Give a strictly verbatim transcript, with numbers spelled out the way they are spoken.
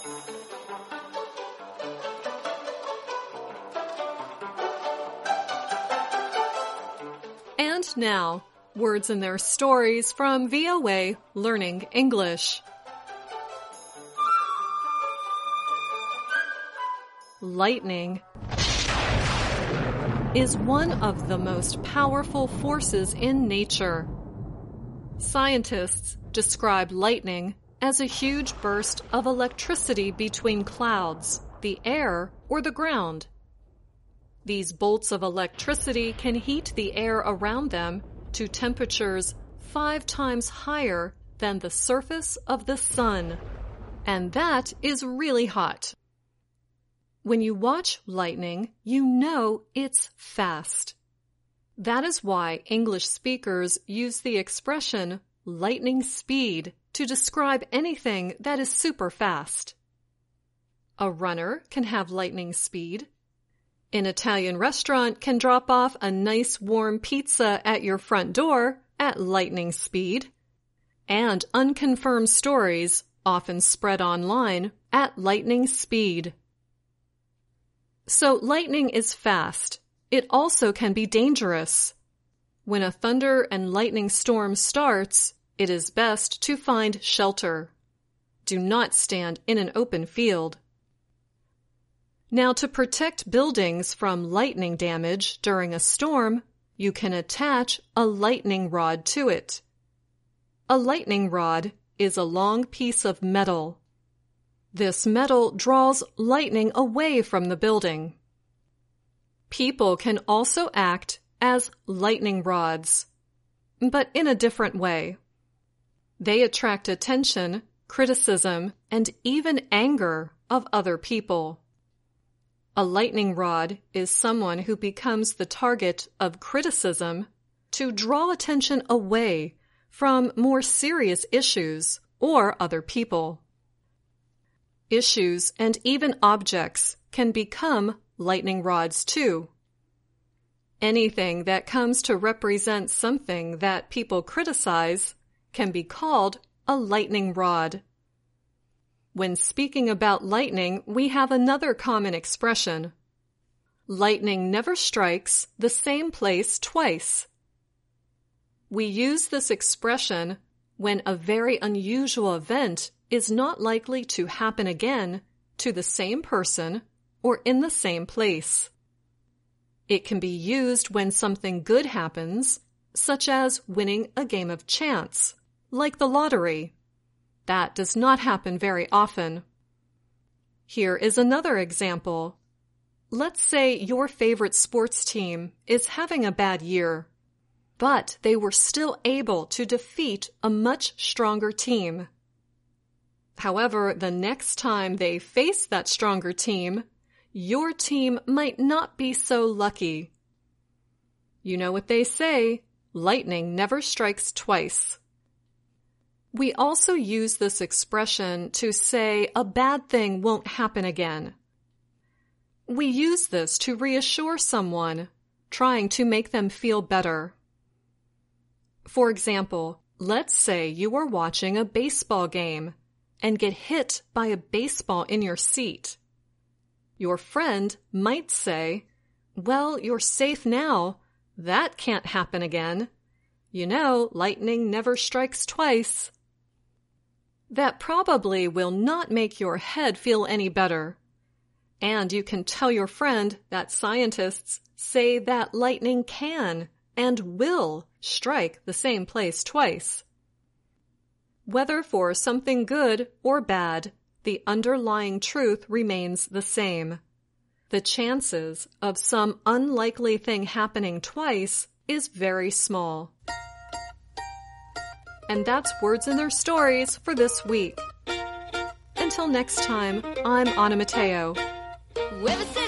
And now, words and their stories from V O A Learning English. Lightning is one of the most powerful forces in nature. Scientists describe lightning as a huge burst of electricity between clouds, the air, or the ground. These bolts of electricity can heat the air around them to temperatures five times higher than the surface of the sun. And that is really hot. When you watch lightning, you know it's fast. That is why English speakers use the expression lightning speed to describe anything that is super fast. A runner can have lightning speed. An Italian restaurant can drop off a nice warm pizza at your front door at lightning speed. And unconfirmed stories often spread online at lightning speed. So lightning is fast. It also can be dangerous. When a thunder and lightning storm starts, it is best to find shelter. Do not stand in an open field. Now, to protect buildings from lightning damage during a storm, you can attach a lightning rod to it. A lightning rod is a long piece of metal. This metal draws lightning away from the building. People can also act as lightning rods, but in a different way. They attract attention, criticism, and even anger of other people. A lightning rod is someone who becomes the target of criticism to draw attention away from more serious issues or other people. Issues and even objects can become lightning rods too. Anything that comes to represent something that people criticize can be called a lightning rod. When speaking about lightning, we have another common expression. Lightning never strikes the same place twice. We use this expression when a very unusual event is not likely to happen again to the same person or in the same place. It can be used when something good happens, such as winning a game of chance, like the lottery. That does not happen very often. Here is another example. Let's say your favorite sports team is having a bad year, but they were still able to defeat a much stronger team. However, the next time they face that stronger team, your team might not be so lucky. You know what they say, lightning never strikes twice. We also use this expression to say a bad thing won't happen again. We use this to reassure someone, trying to make them feel better. For example, let's say you are watching a baseball game and get hit by a baseball in your seat. Your friend might say, "Well, you're safe now. That can't happen again. You know, lightning never strikes twice." That probably will not make your head feel any better. And you can tell your friend that scientists say that lightning can and will strike the same place twice. Whether for something good or bad, the underlying truth remains the same. The chances of some unlikely thing happening twice is very small. And that's Words and Their Stories for this week. Until next time, I'm Anna Mateo. With a